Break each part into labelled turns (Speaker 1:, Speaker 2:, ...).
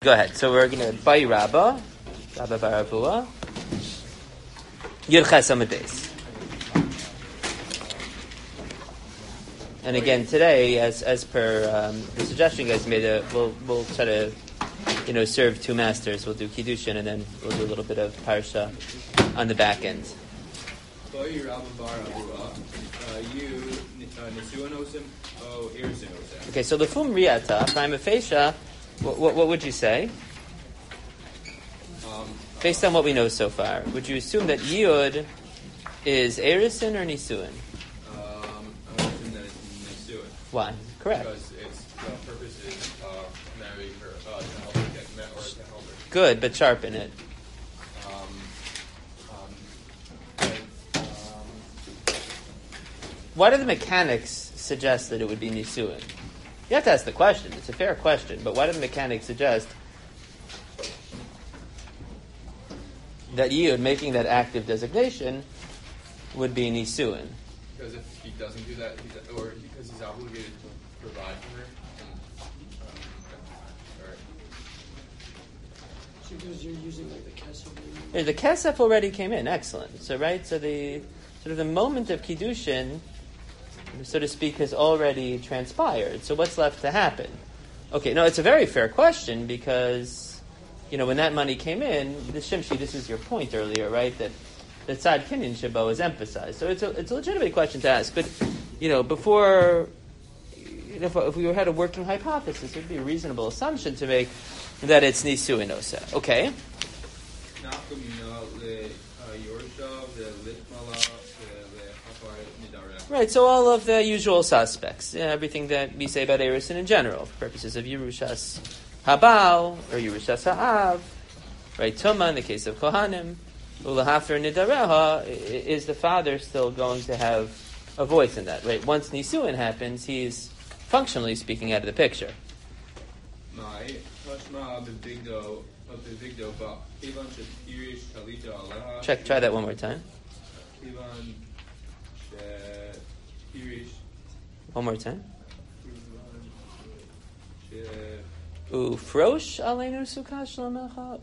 Speaker 1: Go ahead. So we're going to Bay Rabba Baravua, Yud Ches Amud Beis. And again, today, as per the suggestion you guys made, we'll try to, serve two masters. We'll do Kiddushin, and then we'll do a little bit of Parsha on the back end. Okay, so Lefum Riata, prima facie, what would you say? Based on what we know so far, would you assume that Yud is Erisin or Nisuin? Why? Correct.
Speaker 2: Because the purpose is marry her to help her get met or to help her.
Speaker 1: Good, but sharpen it. Why do the mechanics suggest that it would be Nisuin? You have to ask the question. It's a fair question, but why do the mechanics suggest that Yud, making that active designation, would be Nisuin?
Speaker 2: Because if he doesn't do that, or because he's obligated to provide for her.
Speaker 3: So because you're using like the kesef.
Speaker 1: Yeah, the kesef already came in. Excellent. So the sort of the moment of kiddushin, so to speak, has already transpired. So what's left to happen? Okay, no, it's a very fair question because when that money came in, the Shimshi, this was your point earlier, right? That the Tzad Kinyan Shabo is emphasized. So it's a legitimate question to ask. But, before, if we had a working hypothesis, it would be a reasonable assumption to make that it's Nisuin Osa. Okay. Right, so all of the usual suspects. Everything that we say about Erisin in general, for purposes of Yerushas Habal, or Yerushas Ha'av, right, Tumah in the case of Kohanim, Ulahafer Nidareha, is the father still going to have a voice in that, right? Once Nisuin happens, he's functionally speaking out of the picture. Try that one more time. One more time. Ufrosh aleinu sukash lamecha.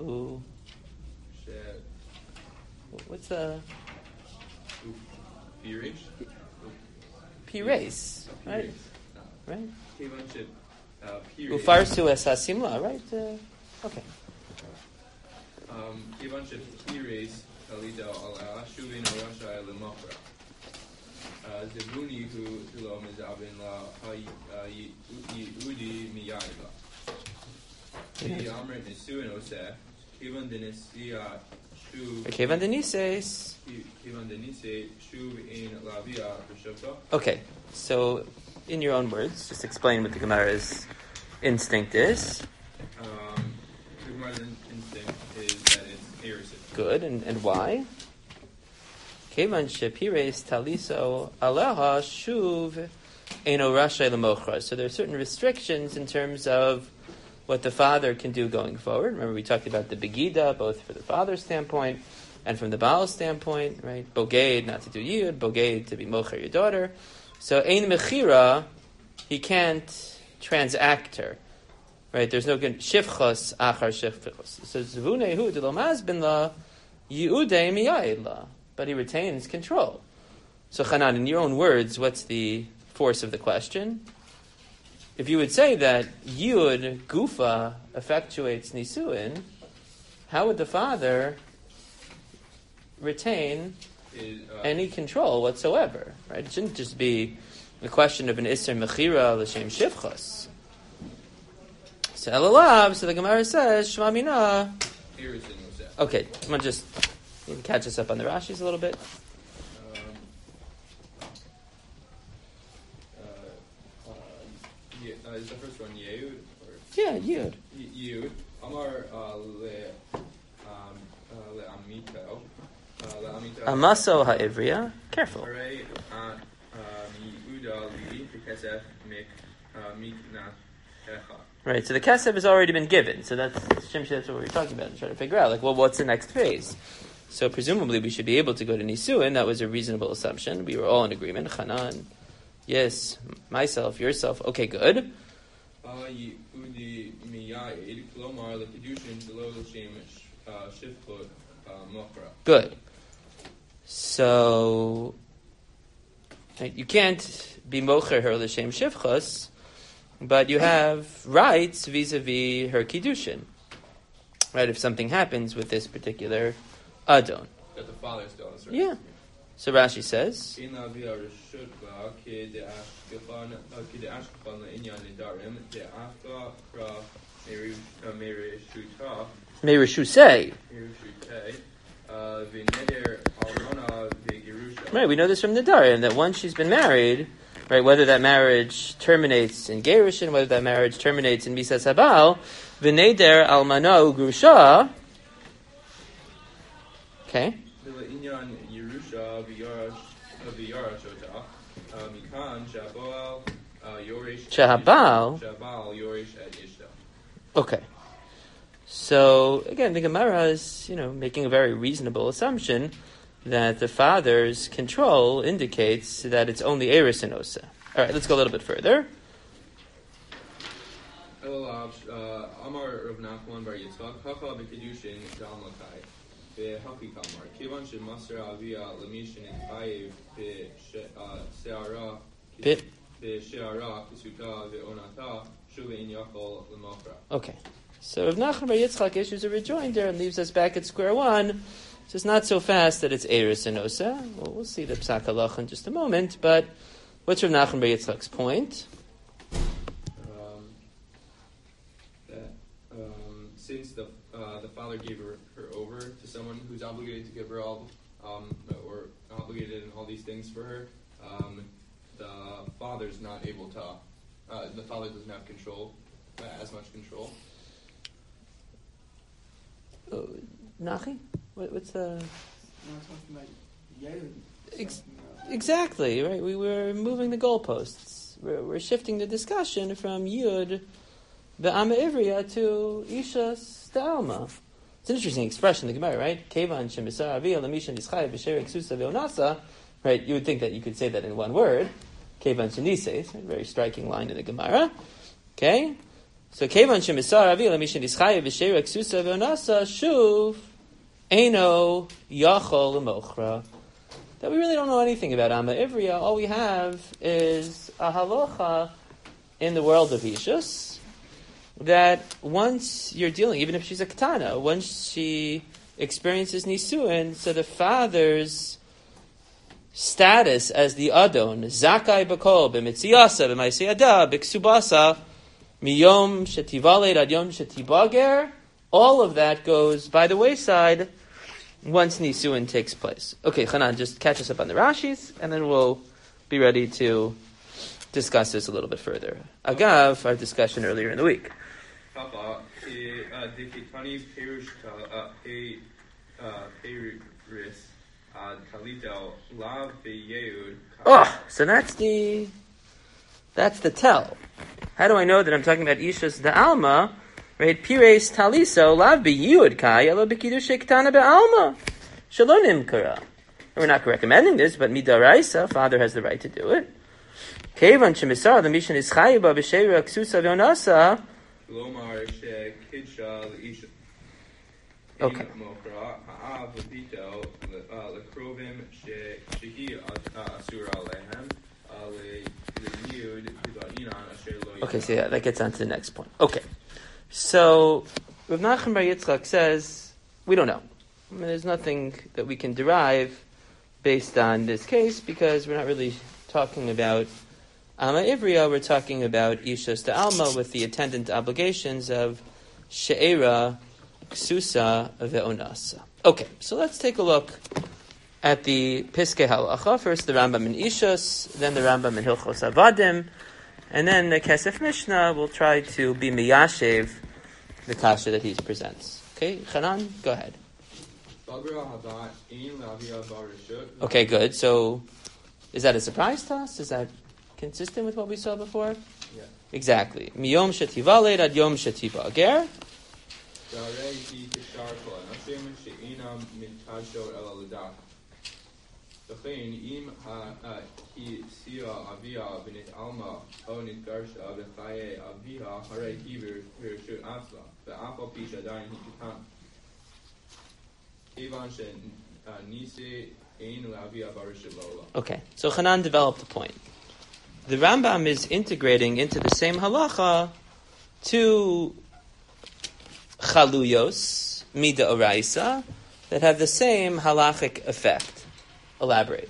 Speaker 1: What's the Pires, right? Right. Ufarsu es hasimla, right? Okay. Okay, so in your own words, just explain what the Gemara's instinct is.
Speaker 2: The Gemara's instinct is that it's Erisin.
Speaker 1: Good, and why? Kevan shepires taliso aleha shuv eno rashay lemochra. So there are certain restrictions in terms of what the father can do going forward. Remember, we talked about the begida, both for the father's standpoint and from the Baal's standpoint, right? Boged, not to do yud, boged, to be mocher your daughter. So ein mechira, he can't transact her, right? There's no good shivchos achar shivchos. So zvunehu delomaz bin la yiudei miyayid la. But he retains control. So Chanan, in your own words, what's the force of the question? If you would say that Yud, Gufa, effectuates Nisuin, how would the father retain any control whatsoever? Right? It shouldn't just be the question of an Isser Mechira L'Shem Shivchos. So Elalav, so the Gemara says, Shema Mina. Okay, I'm going to just catch us up on the Rashis a little bit.
Speaker 2: Is the first one Yehud?
Speaker 1: Yeah, Yud.
Speaker 2: Yud. Amar le'amito.
Speaker 1: Amaso ha'ivriya. Careful. Right, so the kesef has already been given. So that's what we were talking about. I'm trying to figure out, what's the next phase? So presumably we should be able to go to Nisuin. That was a reasonable assumption. We were all in agreement. Chanan, yes. Myself, yourself. Okay, good.
Speaker 2: Yehudi miyayid, klomar lekidushin delo l'shem shifchot mochra.
Speaker 1: Good. So you can't be mocher her l'shem shivchos, but you have rights vis-a-vis her kiddushin. Right, if something happens with this particular adon.
Speaker 2: That the father still has rights.
Speaker 1: Yeah. So Rashi says, Meirishusei. Right, we know this from Nedarim, that once she's been married, right, whether that marriage terminates in Gerushin, whether that marriage terminates in Misas Habal, V'neder almano grusha. Okay. Shahabal. Okay. So again, the Gemara is, making a very reasonable assumption that the father's control indicates that it's only Eris and Osa. All right, let's go a little bit further.
Speaker 2: Amar Rav Nachman bar Yitzchak Hacha b'kedushin dalmakai b'haki kamar kivan shemasar avia lemishin chayev b'she'ara kisuta ve'onata shuvein yachol l'mochra.
Speaker 1: Okay, so Rav Nachman bar Yitzchak issues a rejoinder and leaves us back at square one. So it's not so fast that it's Eris and Osa. Well, we'll see the Psak Halacha in just a moment. But what's Rav Nachman bar Yitzchak's point?
Speaker 2: Since the father gave her over to someone who's obligated to give her all, or obligated in all these things for her, the father's not able to. The father doesn't have control, as much control.
Speaker 1: Nachi, what's the?
Speaker 3: Talking about
Speaker 1: Exactly right. We were moving the goalposts. We're shifting the discussion from Yud Be'ama Ivriya to Ishas De'alma. It's an interesting expression in the Gemara, right? Kevan shemisar avia lemishan ischay b'sherek susa ve'onasa. Right, you would think that you could say that in one word. Kevan shenises, very striking line in the Gemara. Okay, so Kevan shemisar avia lemishan ischay b'sherek susa ve'onasa shuv eino yachol l'mochra. That we really don't know anything about Amma Ivriya. All we have is a halacha in the world of Ishus, that once you're dealing, even if she's a katana, once she experiences nisuin, so the father's status as the adon, zakai bakol b'mitziyasa b'maisiyada b'ksubasa miyom shetivaled ad yom shetibager, all of that goes by the wayside once nisuin takes place. Okay, Hanan, just catch us up on the Rashis, and then we'll be ready to discuss this a little bit further. Agav, our discussion earlier in the week. Oh, so that's the tell. How do I know that I'm talking about Ishas the Alma? Right, Pires Taliso lav biyud kai elo b'kidush ktana be'alma shalonim kara. We're not recommending this, but midaraisa, father has the right to do it. Kevan shemisar the mission is chayiba b'sheira ksusa ve'onasa. Okay. Okay, so yeah, that gets on to the next point. Okay. So, Rav Nachman bar Yitzchak says, we don't know. I mean, there's nothing that we can derive based on this case because we're not really talking about Amma Ivriya, we're talking about Ishas De'alma with the attendant obligations of She'era, Ksusa, Ve'onasa. Okay, so let's take a look at the Piskei Halacha. First the Rambam in Ishas, then the Rambam in Hilchos Avadim, and then the Kesef Mishnah will try to be miyashev the kasha that he presents. Okay, Hanan, go ahead. Okay, good. So, is that a surprise to us? Is that consistent with what we saw before?
Speaker 2: Yeah.
Speaker 1: Exactly. Miyom shetivaled ad yom shetibager.
Speaker 2: וכן אם היא סיעה אביה ונתעלמה או נתגרשה בחיי אביה הרי היא ברשות עצמה ואף על פי שעדיין היא קטנה. כיוון שנישא אין לאביה ברשות לעולם.
Speaker 1: Okay, so Hanan developed the point. The Rambam is integrating into the same halacha two chaluyos, mida oraisa, that have the same halachic effect. Elaborate.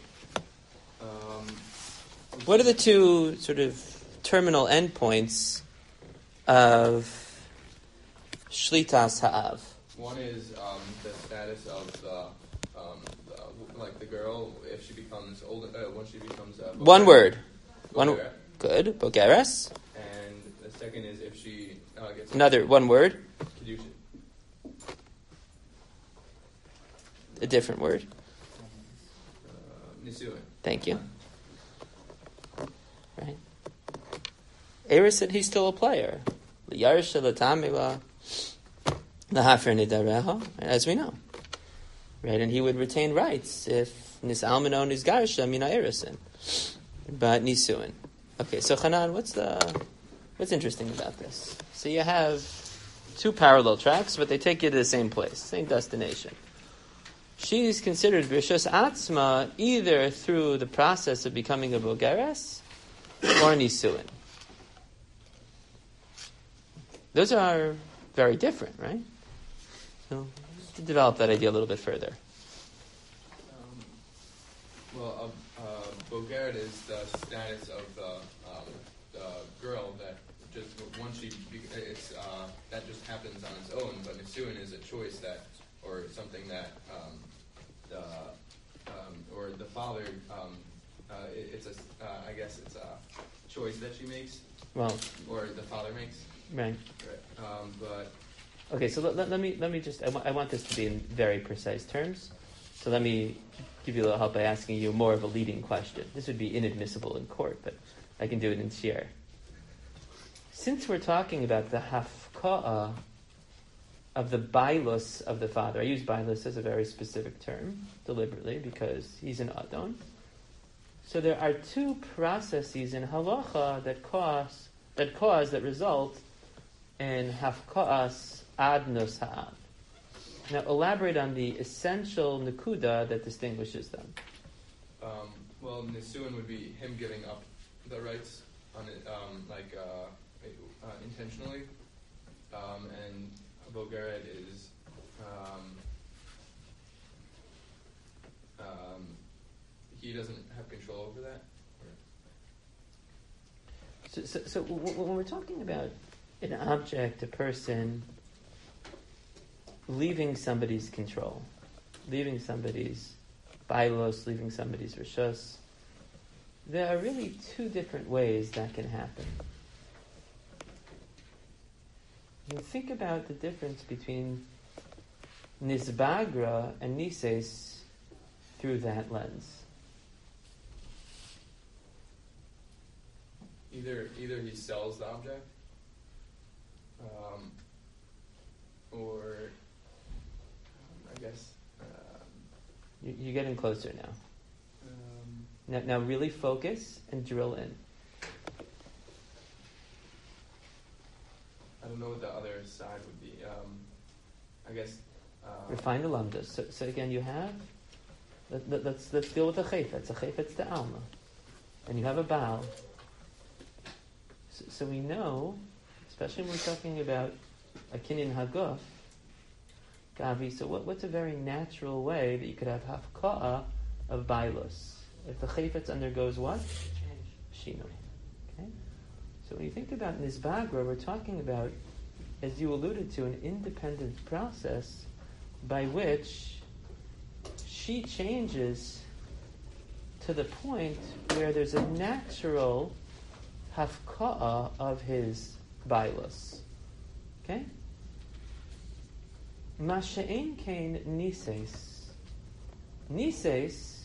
Speaker 1: What are the two sort of terminal endpoints of shlitas ha'av?
Speaker 2: One is the status of like the girl if she becomes older when she becomes
Speaker 1: One word.
Speaker 2: Bogeret.
Speaker 1: Good. Bogeres.
Speaker 2: And the second is if she gets
Speaker 1: Another one word.
Speaker 2: Kedushin.
Speaker 1: A different word.
Speaker 2: Nisuin.
Speaker 1: Thank you. Right. Eris said he's still a player. L'yarsha l'tamila l'hafer nidareha, as we know. Right, and he would retain rights if nisalman o nisgarsha mina erisin, but nisuin. Okay, so Hanan, what's interesting about this? So you have two parallel tracks, but they take you to the same place, same destination. She's considered Rishus Atzma either through the process of becoming a Bogeres or Nisuin. Those are very different, right? So, to develop that idea a little bit further.
Speaker 2: Bogeret is the status of the girl that just once it's that just happens on its own. But Nisuin is a choice that, or something that or the father. It's a I guess it's a choice that she makes.
Speaker 1: Well,
Speaker 2: or the father makes.
Speaker 1: Right.
Speaker 2: But
Speaker 1: okay, so let me just. I want this to be in very precise terms. So let me give you a little help by asking you more of a leading question. This would be inadmissible in court, but I can do it in shiur. Since we're talking about the hafka'ah of the bailus of the father, I use bailus as a very specific term deliberately because he's an adon. So there are two processes in halacha that result in hafka'as adnos ha'av. Now elaborate on the essential nakuda that distinguishes them.
Speaker 2: Well, Nisuin would be him giving up the rights on it, intentionally, and Bogeret is he doesn't have control over that.
Speaker 1: So when we're talking about an object, a person leaving somebody's control, leaving somebody's bailos, leaving somebody's rishus, there are really two different ways that can happen. You think about the difference between nisbagra and nises through that lens.
Speaker 2: Either he sells the object, or I guess
Speaker 1: You're getting closer now. Now really focus and drill in.
Speaker 2: I don't know what the other side would be. I guess.
Speaker 1: Refine the lamdas. So again, you have. Let's deal with the chayfetz. A chayfetz to alma, and you have a baal. So we know, especially when we're talking about a kinyan haguf, gavi. So what's a very natural way that you could have hafka'ah of bailus? If the chayfetz undergoes what? Shinoi. Okay. So when you think about nisbagra, we're talking about, as you alluded to, an independent process by which she changes to the point where there's a natural hafka'ah of his bailus. Okay? Masha'en kain nises. Nises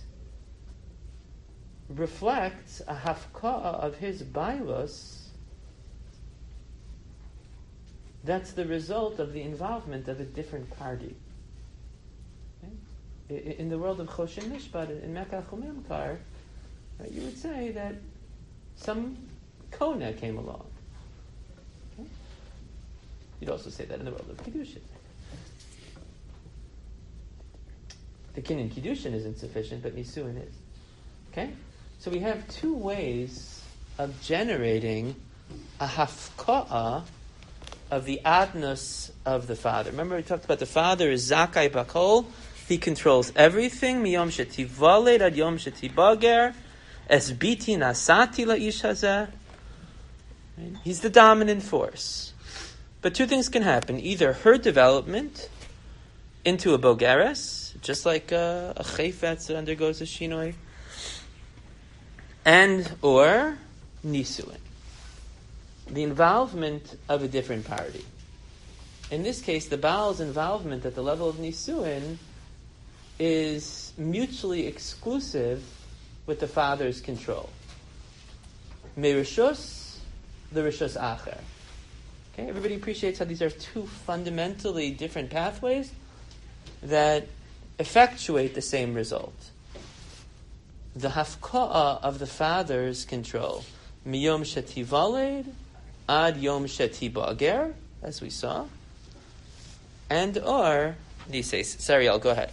Speaker 1: reflects a hafka'ah of his bailus that's the result of the involvement of a different party. Okay? in the world of Choshen Mishpat, in Mekach Umimkar, right, you would say that some Kona came along. Okay? You'd also say that in the world of Kiddushin. The Kinyan Kiddushin isn't sufficient, but Nisuin is. Okay? So we have two ways of generating a hafka'ah of the adnus of the father. Remember we talked about the father is Zakai Bakol. He controls everything. Miyom shetivaled ad yom shetibager. Es biti nasati la'ish hazeh. He's the dominant force. But two things can happen. Either her development into a bogeres, just like a chayfetz that undergoes a shinoi, and or nisuin. The involvement of a different party. In this case, the Baal's involvement at the level of nisuin is mutually exclusive with the father's control. Merishus, the Rishus Acher. Okay, everybody appreciates how these are two fundamentally different pathways that effectuate the same result. The hafka'ah of the father's control. Miyom shetivaled ad yom shetibager, as we saw. And or, Nises. Sorry, I'll go ahead.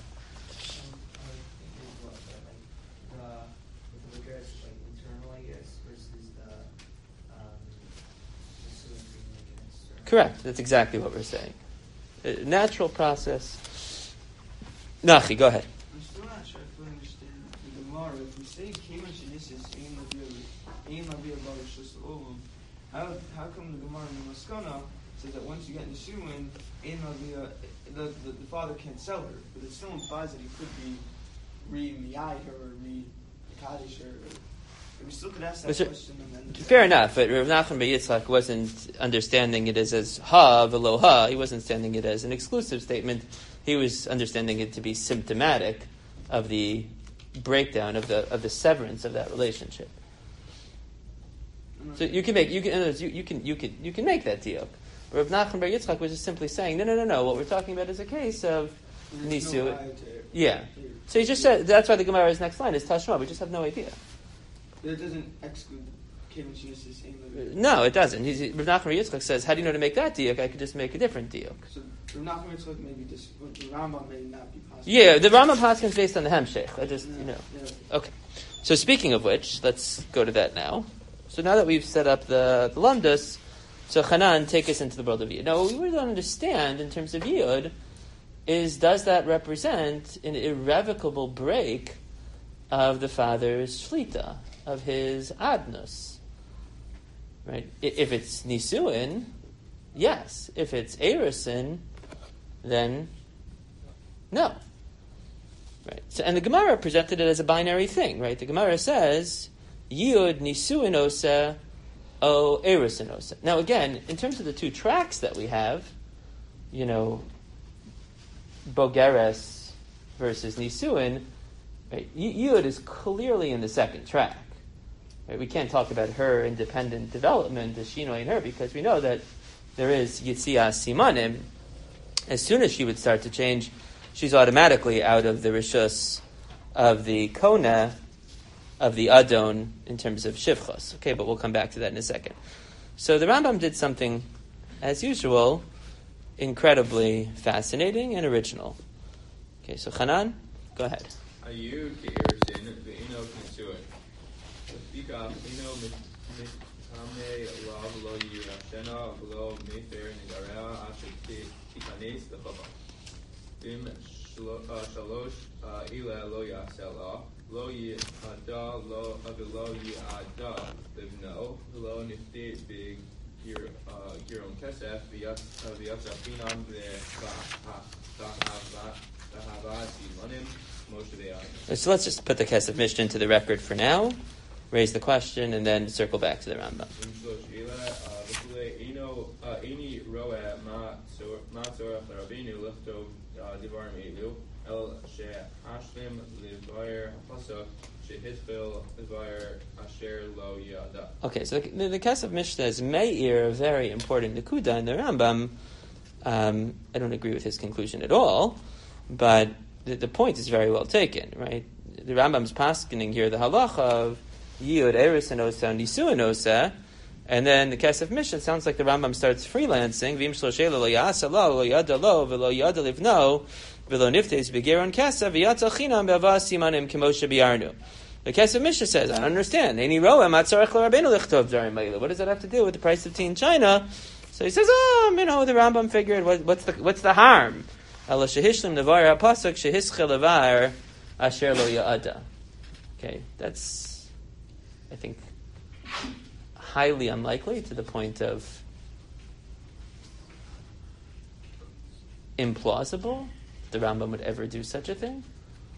Speaker 1: Correct. That's exactly what we're saying. A natural process. Nachi, go ahead.
Speaker 4: I'm still not sure if I understand the Gemara. If we say Keman Shenisis Ein Lavi Abba Rishus Olam, how come the Gemara in Maskana says that once you get Nisuin, Ein Lavi, the father can't sell her, but it still implies that he could be re-miyai her or re-kaddish her. We still could ask that question. And then
Speaker 1: fair enough, but Rav Nachman Bar Yitzchak wasn't understanding it as ha v'lo ha. He wasn't understanding it as an exclusive statement. He was understanding it to be symptomatic of the breakdown of the severance of that relationship. So you can make you can make that deal. But Rav Nachman Bar Yitzchak was just simply saying, no. What we're talking about is a case of nisu. Yeah. So he just said that's why the Gemara's next line is Tashma. We just have no idea.
Speaker 4: It doesn't exclude Keman Shenisis Ein Lavi.
Speaker 1: No, it doesn't. Rav Nachman Bar Yitzchak says, how do you know to make that diuk? I could just make a different diuk.
Speaker 4: So Rav Nachman Bar Yitzchak maybe the Rambam may not be possible.
Speaker 1: Yeah, the Rambam Paskin is based on the Hemshech. I just,
Speaker 4: Yeah.
Speaker 1: Okay. So speaking of which, let's go to that now. So now that we've set up the Lamdas, so Hanan, take us into the world of Yud. Now, what we really don't understand in terms of Yud is, does that represent an irrevocable break of the father's shlita, of his adnus? Right? If it's nisuin, yes. If it's erusin, then no. Right. So, and the Gemara presented it as a binary thing, right? The Gemara says, Yud nisuin osa, o erusin osa. Now again, in terms of the two tracks that we have, Bogeres versus nisuin, right? Yud is clearly in the second track. Right? We can't talk about her independent development, the Shinoi in her, because we know that there is Yitzias Simanim. As soon as she would start to change, she's automatically out of the Rishus of the Kona, of the Adon, in terms of Shivchos. Okay, but we'll come back to that in a second. So the Rambam did something, as usual, incredibly fascinating and original. Okay, so Hanan, go ahead.
Speaker 2: Ayud Keirsin Ve'ino Kinsuin. Speak Ino Mitame Lav Lo Yirashena Lo Mayfair Nigarea Asher Tikanes the Chava. Bim Shalosh Ila Lo Yasela Lo Yada Lo Yada Livno Lo Nifti Big Giron Kesef Vyasapinam
Speaker 1: So let's just put the Kesef Mishnah into the record for now, raise the question, and then circle back to the Rambam. Okay, so the Kesef Mishnah is Meir, a very important Nakuda in the Rambam. I don't agree with his conclusion at all, but the point is very well taken, right? The Rambam's paskening here the halacha of Yud, Eris, and Osa, and Nisu, and Osa, and then the Kesef Mishnah sounds like the Rambam starts freelancing. V'im shloshei lo ya'asa lo, lo yada lo, v'lo yada livno, v'lo niftes b'geron kesef, v'yatza chinam be'avas simanim k'moshe b'yarnu. The Kesef Mishnah says, I don't understand. What does that have to do with the price of tea in China? So he says, the Rambam figured, what's the harm? Okay, that's, I think, highly unlikely to the point of implausible the Rambam would ever do such a thing.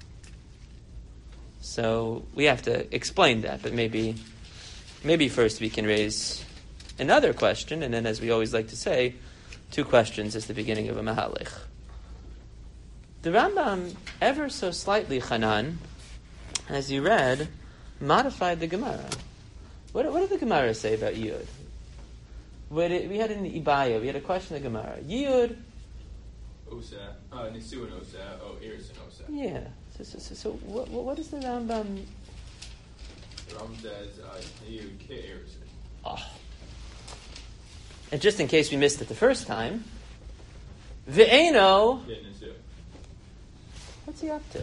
Speaker 1: So we have to explain that, but maybe first we can raise another question, and then, as we always like to say, two questions is the beginning of a mahalich. The Rambam, ever so slightly, Hanan, as you read, modified the Gemara. What did the Gemara say about Yud? We had in the Ibaya, we had a question in the Gemara. Yud...
Speaker 2: Osa, Nisu and Osa, Eris and Osa.
Speaker 1: Yeah. So what is the Rambam...
Speaker 2: The Rambam says, Yud, K, Eris.
Speaker 1: Oh. And just in case we missed it the first time, Ve'eno...
Speaker 2: Yeah, Nisu.
Speaker 1: What's he up to?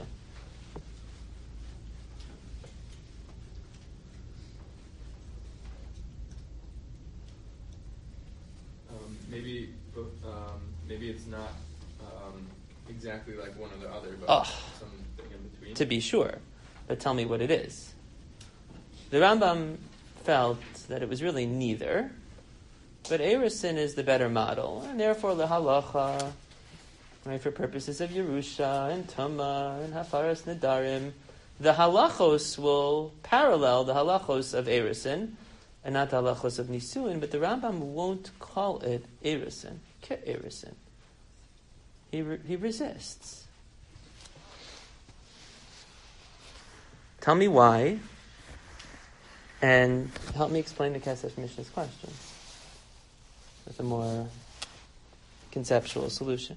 Speaker 2: Maybe it's not exactly like one or the other, but something in between.
Speaker 1: To be sure, but tell me what it is. The Rambam felt that it was really neither, but Erisin is the better model, and therefore the halacha, right, for purposes of Yerusha and Tuma and Hafaras Nedarim, the halachos will parallel the halachos of Erisin, and not the halachos of Nisuin, but the Rambam won't call it Erisin, Ke'erisin. He resists. Tell me why, and help me explain the Kesef Mishnah's question with a more conceptual solution.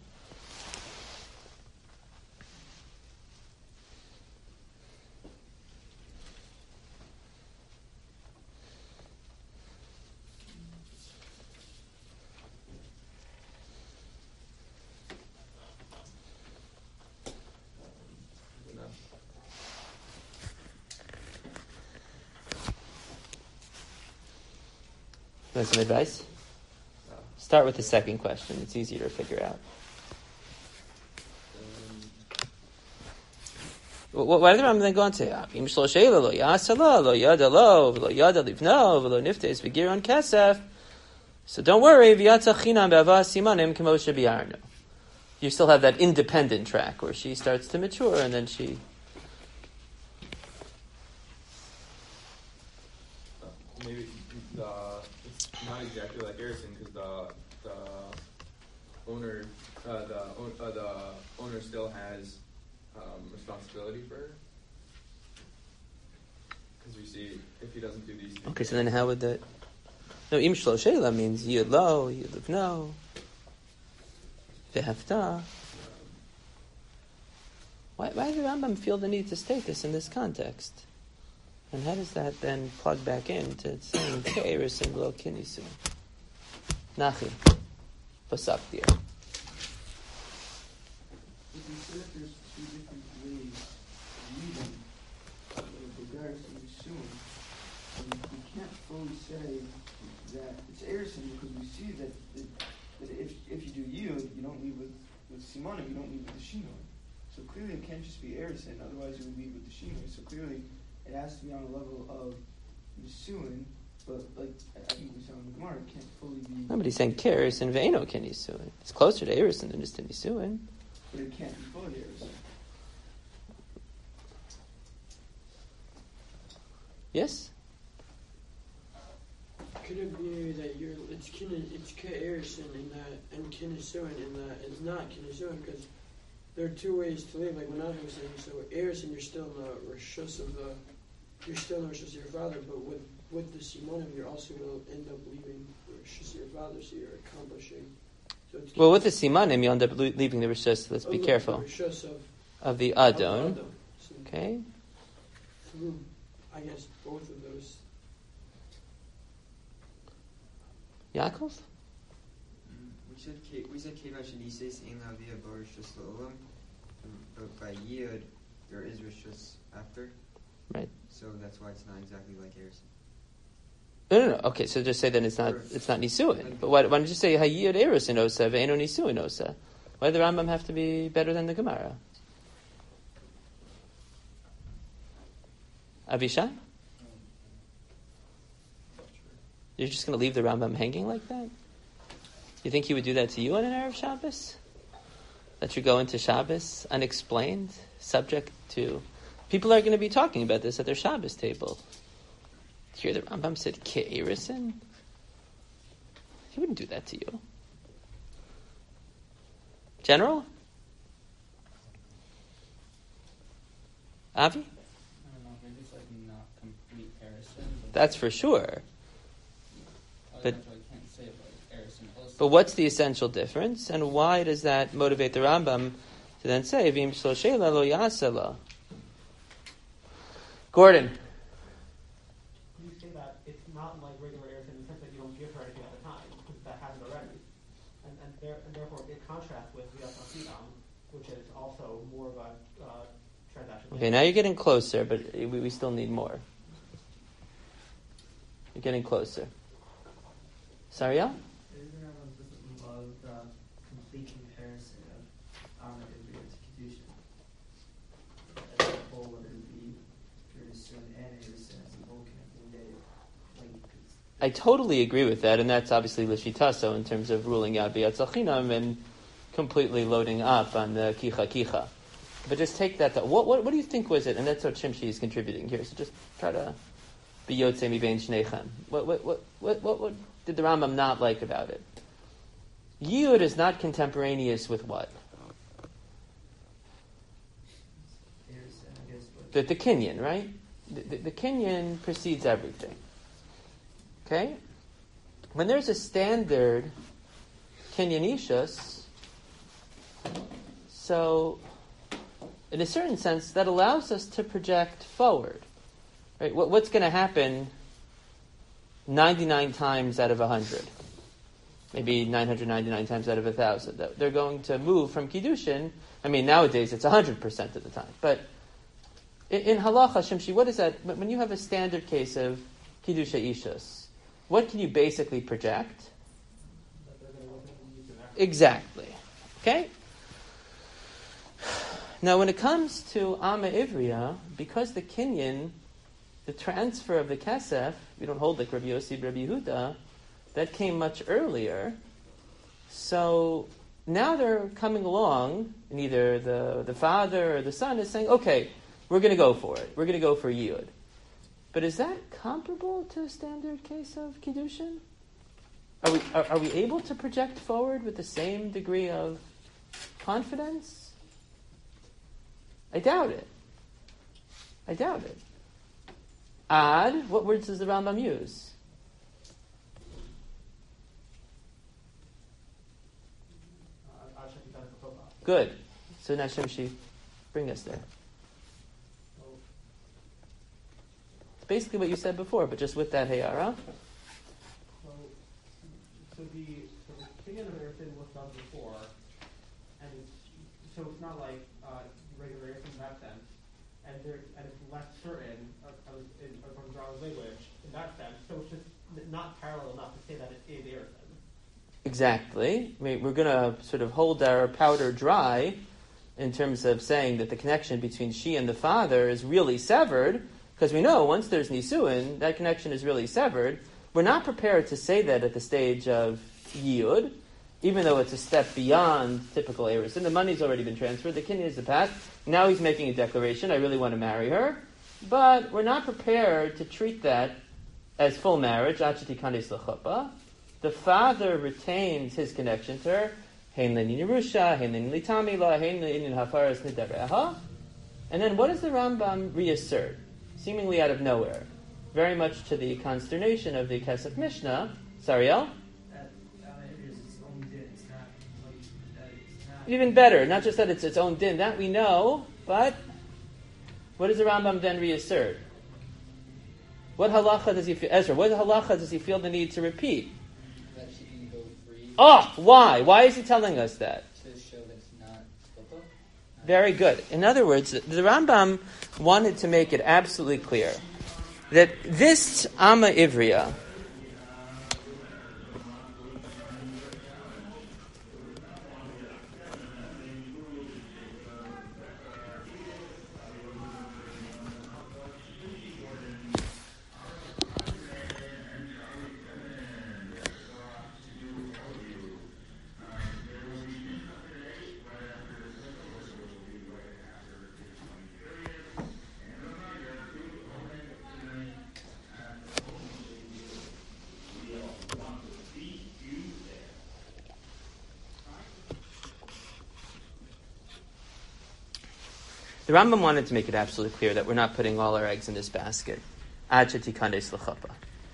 Speaker 1: Want some advice? Start with the second question. It's easier to figure out. Why did the Rambam then go on to so don't worry, you still have that independent track where she starts to mature and then she...
Speaker 2: Maybe it's not exactly like Erisin because the owner still has responsibility for her. Because we see if he doesn't do these things.
Speaker 1: Okay, so then how would that... No, im shlo sheila means yud lo, yud livno, v'hafta. Why does the Rambam feel the need to state this in this context? And how does that then plug back into saying ke'eris and lo kinisu? Nachi, pasak dir.
Speaker 4: If you said there's two different ways of reading regards to Nisuin, we can't fully say that it's Erisin because we see that if you do Yud, you don't leave with Simanim, you don't leave with the Shinoi. So clearly it can't just be Erisin, otherwise you would leave with the Shinoi. So clearly it has to be on a level of Nisuin, but like I think we saw in the Gemara, it can't fully be...
Speaker 1: Nobody's saying ke'eris and ve'eno ken Nisuin. It's closer to Erisin than just to Nisuin.
Speaker 4: But it can't be fully Erisin.
Speaker 1: Yes?
Speaker 3: Could it be that it's ke'erisin in that, and kinisuin in that it's not kinisuin because there are two ways to live. Like Menachem was saying, so erisin you're still in the rishus of your father, but with the simonim you're also going to end up leaving the rishus of your father, so you're accomplishing. So
Speaker 1: Well, with the simanim you end up leaving the rishus. Let's be careful.
Speaker 3: The rishus of
Speaker 1: of the Adon.
Speaker 3: So
Speaker 1: Okay.
Speaker 3: through, I guess, both of those.
Speaker 1: Yaakov?
Speaker 4: We said Kevan Shanisis in Avia Barishus Olam, but by Yud there is Rishus after.
Speaker 1: Right.
Speaker 4: So that's why it's not exactly like Erison.
Speaker 1: No. Okay, so just say that it's not Nisuin. But why don't you say Hayid Erusin Osa Ve'eno Nisuin Osa? Why does the Rambam have to be better than the Gemara? Avishai? You're just going to leave the Rambam hanging like that? You think he would do that to you on an Erev Shabbos? Let you go into Shabbos unexplained, subject to... People are going to be talking about this at their Shabbos table. Here the Rambam said, Ke'erison? He wouldn't do that to you. General? Avi?
Speaker 5: I don't know, maybe it's like not complete Erison.
Speaker 1: That's for sure.
Speaker 5: But
Speaker 1: But-
Speaker 5: that's what I can't say about Erison also.
Speaker 1: But what's the essential difference? And why does that motivate the Rambam to then say, V'im shloshela lo yasela? Gordon?
Speaker 6: You say that it's not like regular Erison in the sense that you don't give her anything at the time, because that happened already. And therefore, in contrast with Vyas Asidam, which is also more of a transaction.
Speaker 1: Okay, now you're getting closer, but we still need more. You're getting closer. Sariel?
Speaker 7: The Rambam doesn't love the complete comparison of Amr Ivri to Kedusha. As a whole, whether it be Yerushin and Yerushin as a whole connecting day.
Speaker 1: I totally agree with that, and that's obviously Lishitaso in terms of ruling out B'yatz Achinam and completely loading up on the Kicha. But just take that. What do you think was it? And that's what Shimshi is contributing here. So just try to be Yotze Mi Bein Shnechem. What did the Rambam not like about it? Yud is not contemporaneous with what?
Speaker 7: Yerushin, I guess.
Speaker 1: The Kinyan, right? The Kinyan precedes everything. Okay? When there's a standard Kinyanishus, so in a certain sense, that allows us to project forward. Right? What's going to happen 99 times out of 100? Maybe 999 times out of 1,000. They're going to move from Kiddushin. I mean, nowadays it's 100% of the time. But in Halacha, Shimshi, what is that? When you have a standard case of Kiddusha Ishus, what can you basically project? Exactly. Okay? Now, when it comes to Amma Ivriya, because the Kinyan, the transfer of the Kesef, we don't hold like Rabbi Yossi, Rabbi Yehuda, that came much earlier. So now they're coming along, and either the father or the son is saying, okay, we're going to go for it. We're going to go for Yud. But is that comparable to a standard case of Kiddushin? Are we able to project forward with the same degree of confidence? I doubt it. Ad, what words does the Rambam use? Good. So now Shimshi, bring us there. It's basically what you said before, but just with that Hayara.
Speaker 6: So the Kinyan of Erison was done before, and so it's not like regular Erison in that sense, and it's less certain from Draw's language in that sense. So it's just not parallel enough to say that it is Erison.
Speaker 1: Exactly. We're going to sort of hold our powder dry in terms of saying that the connection between she and the father is really severed, because we know once there's Nisuin, that connection is really severed. We're not prepared to say that at the stage of Yiyud, even though it's a step beyond typical Eris. And the money's already been transferred, the Kinyan is the past. Now he's making a declaration, I really want to marry her. But we're not prepared to treat that as full marriage, Achati Kandis L'chuppah. The father retains his connection to her. Hein le'nin Yerusha, hein le'nin litamila, hein le'nin hafaras nidareha. And then what does the Rambam reassert? Seemingly out of nowhere. Very much to the consternation of the Kesef Mishnah. Sariel?
Speaker 7: That is its own din. It's not like that. It's not
Speaker 1: even better. Not just that it's its own din, that we know, but what does the Rambam then reassert? What halacha does he feel, Ezra? What halacha does he feel the need to repeat?
Speaker 5: That she can go free.
Speaker 1: Oh, why? Why is he telling us that?
Speaker 5: To show that it's not Chuppa.
Speaker 1: Very good. In other words, the Rambam wanted to make it absolutely clear that this Amma Ivriya, the Rambam wanted to make it absolutely clear that we're not putting all our eggs in this basket. Ad shetikane l'chapa.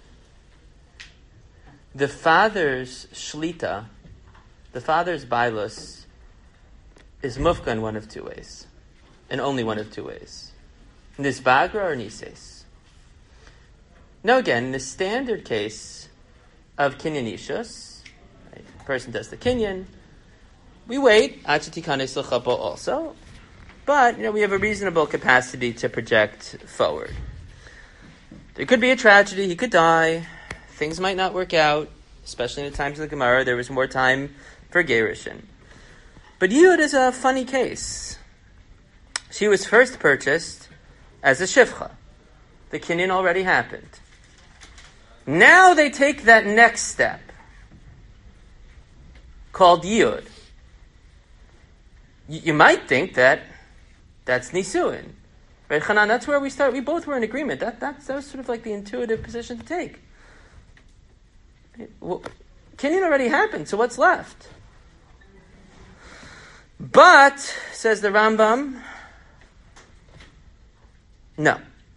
Speaker 1: The father's shlita, the father's bailus, is mufka in one of two ways, and only one of two ways: nisbagra or nises. Now, again, in the standard case of kinyanishus, right, the person does the kinyan, we wait ad shetikane l'chapa also. But, we have a reasonable capacity to project forward. There could be a tragedy. He could die. Things might not work out, especially in the times of the Gemara. There was more time for Gerushin. But Yud is a funny case. She was first purchased as a shivcha. The kinyan already happened. Now they take that next step, called Yud. You might think that's Nisuin. Right, Hanan, that's where we start. We both were in agreement. That was sort of like the intuitive position to take. Well, kinyan already happened, so what's left? But, says the Rambam, no.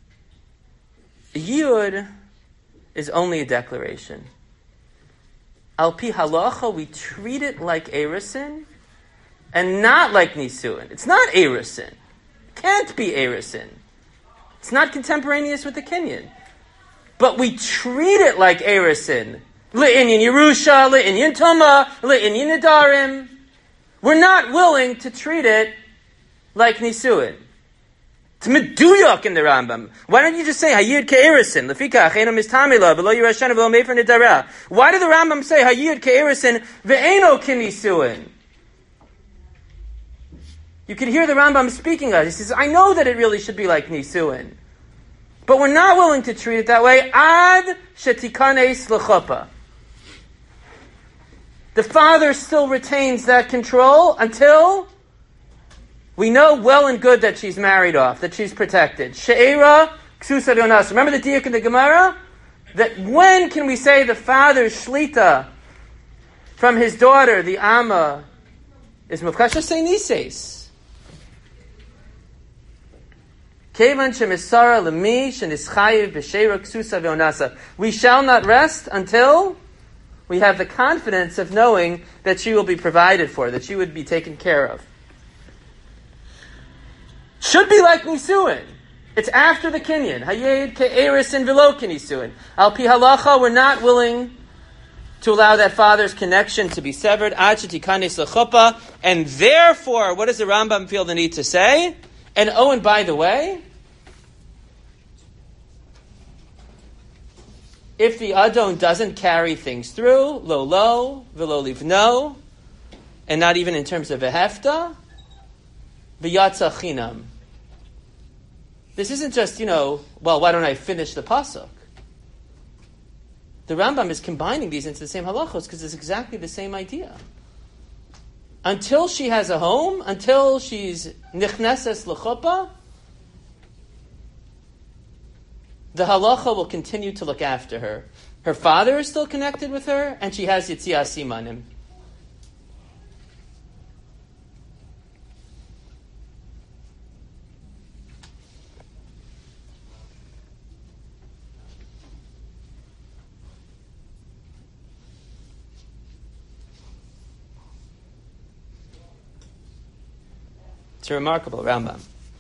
Speaker 1: Yud is only a declaration. Al pi halacha, we treat it like Erusin and not like Nisuin. It's not Erusin. Can't be Erusin. It's not contemporaneous with the kinyan. But we treat it like Erusin. Le'inyan Yerusha, le'inyan Tuma, le'inyan Nadarim. We're not willing to treat it like Nisuin. It's meduyok in the Rambam. Why don't you just say Hayid ke'erusin? Lefikach eno mistamila v'lo yirashana v'lo mefer nidara. Why did the Rambam say Hayid ke'erusin ve'eno kinisuin? You can hear the Rambam speaking of it. He says, I know that it really should be like Nisuin. But we're not willing to treat it that way. Ad shetikanes l'chuppah. The father still retains that control until we know well and good that she's married off, that she's protected. She'era ksusa leonas. Remember the diuk in the Gemara? That when can we say the father's shlita from his daughter, the Amma, is mufkasha say nises? We shall not rest until we have the confidence of knowing that she will be provided for, that she would be taken care of. Should be like Nisuin. It's after the kinyan. Hayed ke'erusin v'lo kinisuin. Al pi halacha, we're not willing to allow that father's connection to be severed. Ad shetikanes l'chuppah. And therefore, what does the Rambam feel the need to say? And by the way, if the Adon doesn't carry things through, lo, v'lo livno, and not even in terms of a hefta, v'yatza chinam. This isn't just, why don't I finish the pasuk? The Rambam is combining these into the same halachos because it's exactly the same idea. Until she has a home, until she's nichneses l'chuppah, the halacha will continue to look after her. Her father is still connected with her, and she has yitzias simanim. It's a remarkable Rambam.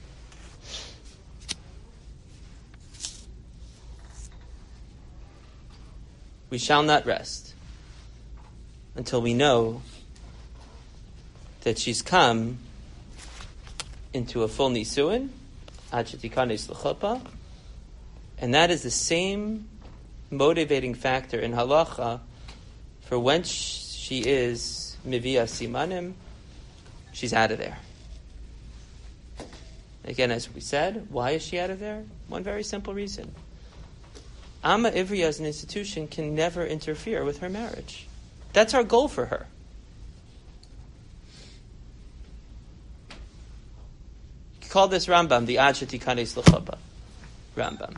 Speaker 1: We shall not rest until we know that she's come into a full nisuin, ad shetikanes l'chuppah, and that is the same motivating factor in halacha for when she is mivia simanim, she's out of there. Again, as we said, why is she out of there? One very simple reason. Amma Ivriya as an institution can never interfere with her marriage. That's our goal for her. You call this Rambam the Ad Shetikanes L'Chuppah Rambam.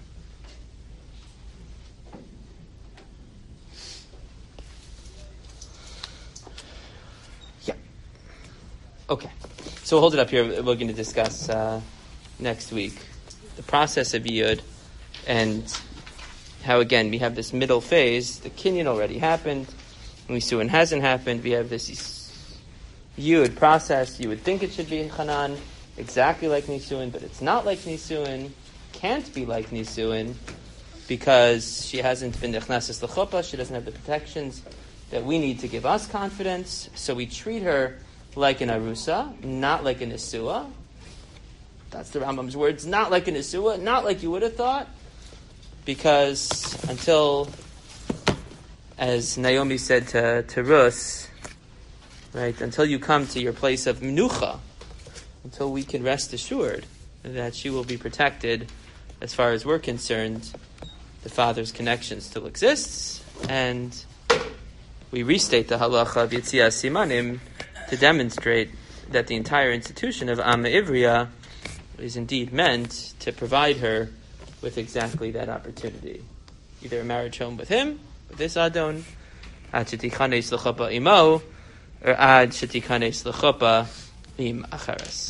Speaker 1: Yeah. Okay. So we'll hold it up here. We're going to discuss next week the process of Yud and how, again, we have this middle phase. The Kinyan already happened. Nisuin hasn't happened. We have this Yud process. You would think it should be Chanan, exactly like Nisuin, but it's not like Nisuin. Can't be like Nisuin because she hasn't been Nechnasis L'Chuppah. She doesn't have the protections that we need to give us confidence. So we treat her like an Arusa, not like a Nisua. That's the Rambam's words. Not like a Nisua, not like you would have thought. Because until, as Naomi said to Rus, right, until you come to your place of Menucha, until we can rest assured that she will be protected, as far as we're concerned, the father's connection still exists, and we restate the halacha of Yetzias Simanim to demonstrate that the entire institution of Amma Ivriya is indeed meant to provide her with exactly that opportunity. Either a marriage home with him, with this Adon, ad shetikanes l'chuppah imo, or ad shetikanes l'chuppah im acheres.